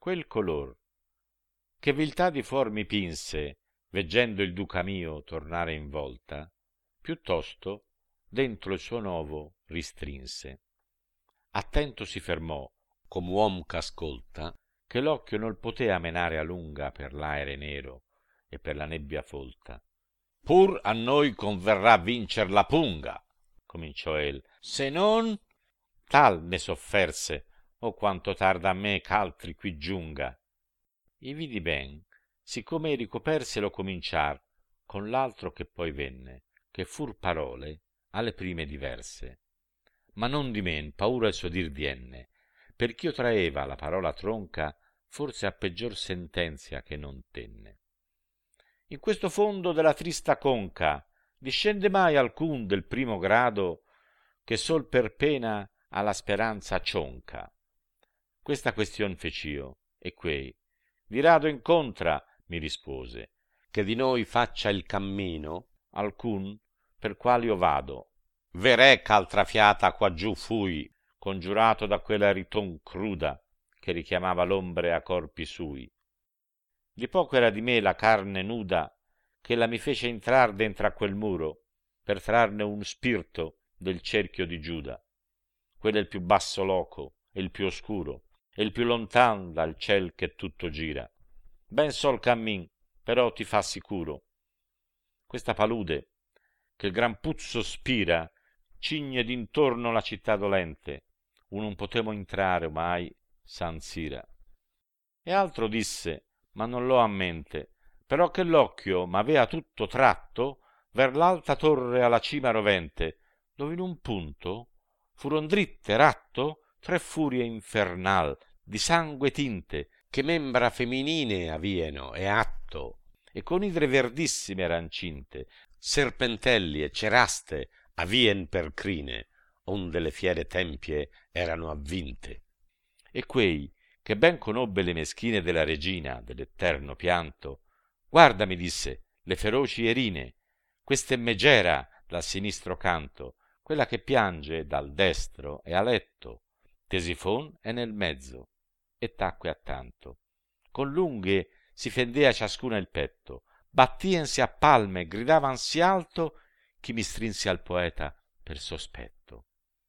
quel color, che viltà di formi pinse, veggendo il duca mio tornare in volta, piuttosto dentro il suo novo ristrinse. Attento si fermò, come uom ch'ascolta, che l'occhio non potea menare a lunga per l'aere nero e per la nebbia folta. Pur a noi converrà vincer la punga, cominciò el, se non tal ne sofferse, o quanto tarda a me ch'altri qui giunga. I vidi ben, siccome ricoperse lo cominciar con l'altro che poi venne, che fur parole alle prime diverse. Ma non di men paura il suo dir dienne, perch'io traeva la parola tronca forse a peggior sentenzia che non tenne. In questo fondo della trista conca discende mai alcun del primo grado che sol per pena alla speranza cionca? Questa question fec'io, e quei di rado incontra, mi rispose, che di noi faccia il cammino alcun per qual io vado. Verè ch'altra fiata quaggiù fui, congiurato da quella riton cruda che richiamava l'ombre a corpi sui. Di poco era di me la carne nuda che la mi fece entrar dentro a quel muro per trarne un spirto del cerchio di Giuda. Quello è il più basso loco e il più oscuro e il più lontan dal ciel che tutto gira. Ben sol cammin, però ti fa sicuro. Questa palude che il gran puzzo spira cigne d'intorno la città dolente, u non potemo entrare omai san sira. E altro disse, ma non l'ho a mente, però che l'occhio m'avea tutto tratto ver l'alta torre alla cima rovente, dove in un punto furon dritte ratto 3 furie infernal di sangue tinte che membra feminine avieno e atto, e con idre verdissime eran cinte, serpentelli e ceraste avien per crine, onde le fiere tempie erano avvinte. E quei che ben conobbe le meschine della regina dell'eterno pianto, guarda, mi disse, le feroci erine, questa è Megera dal sinistro canto, quella che piange dal destro e a letto, Tesifon è nel mezzo, e tacque attanto. Con l'unghie si fendea ciascuna il petto, battiensi a palme, gridavan sì alto, chi mi strinse al poeta per sospetto.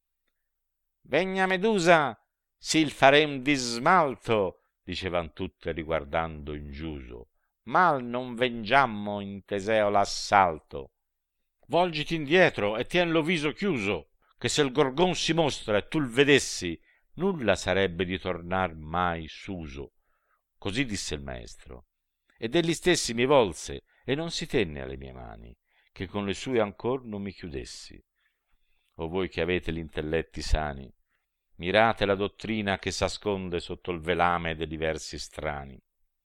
Vegna Medusa, sil farem di smalto, dicevan tutte riguardando ingiuso, mal non vengiammo in Teseo l'assalto. Volgiti indietro e tien lo viso chiuso, che se il Gorgon si mostra e tu l vedessi, nulla sarebbe di tornar mai suso. Così disse il maestro, ed egli stessi mi volse e non si tenne alle mie mani, che con le sue ancor non mi chiudessi. O voi che avete gli intelletti sani, mirate la dottrina che s'asconde sotto il velame dei diversi strani.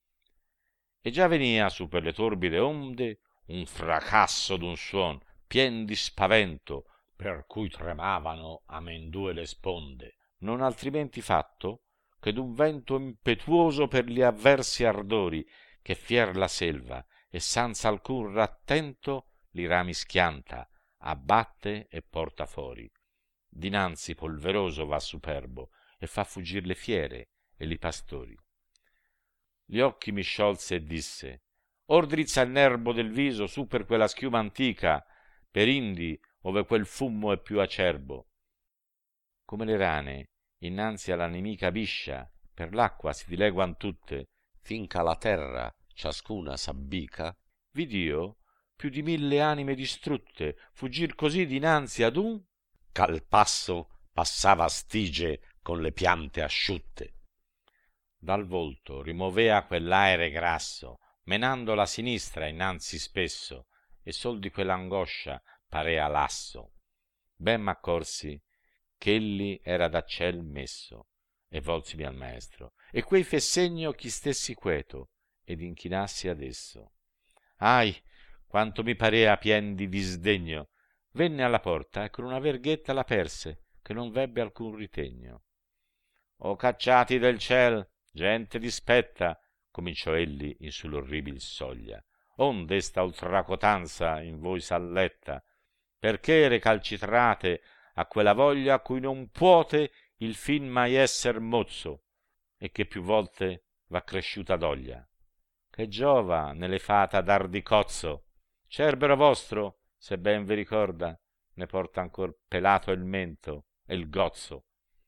E già venia su per le torbide onde un fracasso d'un suon pien di spavento, per cui tremavano amendue le sponde, non altrimenti fatto che d'un vento impetuoso per gli avversi ardori che fier la selva e senza alcun rattento li rami schianta, abbatte e porta fuori. Dinanzi polveroso va superbo e fa fuggir le fiere e li pastori. Gli occhi mi sciolse e disse, or drizza il nerbo del viso su per quella schiuma antica, per indi ove quel fumo è più acerbo. Come le rane innanzi alla nemica biscia per l'acqua si dileguan tutte, finch'a la terra ciascuna s'abbica, vid'io più di 1000 anime distrutte fuggir così dinanzi ad un ch'al passo passava stige con le piante asciutte. Dal volto rimovea quell'aere grasso, menando la sinistra innanzi spesso, e sol di quell'angoscia parea lasso. Ben m'accorsi ch'elli era da ciel messo, e volsimi al maestro, e quei fe segno ch'i stessi queto, ed inchinassi ad esso. Ahi, quanto mi parea pien di disdegno, venne alla porta e con una verghetta l'aperse, che non vebbe alcun ritegno. O cacciati del ciel, gente dispetta, cominciò egli in sull'orribil soglia, onde sta ultracotanza in voi s'alletta, perché recalcitrate a quella voglia a cui non puote il fin mai esser mozzo, e che più volte va cresciuta d'oglia, che giova nelle fata dar di cozzo, cerbero vostro, se ben vi ricorda, ne porta ancor pelato il mento e il gozzo.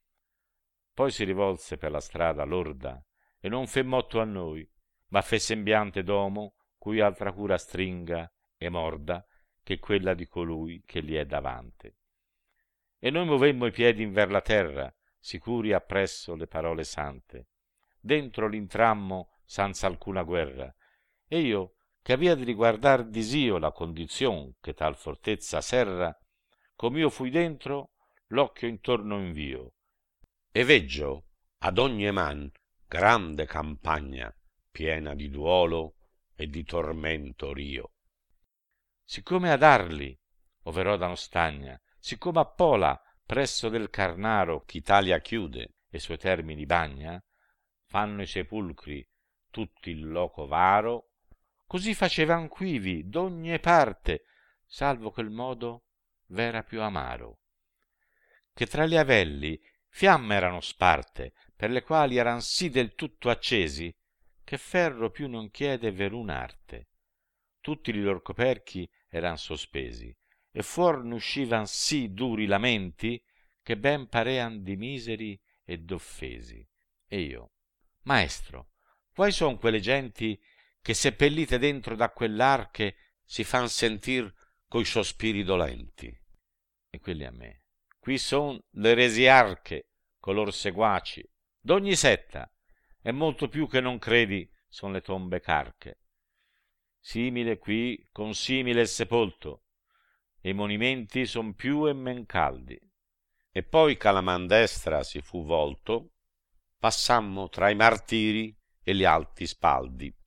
Poi si rivolse per la strada lorda e non fe motto a noi, ma fe sembiante d'omo cui altra cura stringa e morda che quella di colui che gli è davante. E noi movemmo i piedi inver la terra, sicuri appresso le parole sante. Dentro l'intrammo senza alcuna guerra, e io, che avia di riguardar disio la condizion che tal fortezza serra, com'io fui dentro, l'occhio intorno invio, e veggio ad ogni man grande campagna, piena di duolo e di tormento rio. Siccome ad Arli, ove rodano stagna, siccome a Pola, presso del Carnaro, ch'Italia chiude e suoi termini bagna, fanno i sepulcri tutti il loco varo, così facevan quivi d'ogni parte, salvo quel modo v'era più amaro, che tra gli avelli fiamme erano sparte, per le quali eran sì del tutto accesi, che ferro più non chiede verun'arte. Tutti li lor coperchi eran sospesi, e fuor n'uscivan sì duri lamenti, che ben parean di miseri e d'offesi. E io, maestro, quai son quelle genti che seppellite dentro da quell'arche si fan sentir coi sospiri dolenti? E quelli a me, qui son le resiarche color seguaci d'ogni setta, e molto più che non credi son le tombe carche. Simile qui con simile il sepolto, e i monimenti son più e men caldi. E poi ch'a la man destra si fu volto, passammo tra i martiri e gli alti spaldi.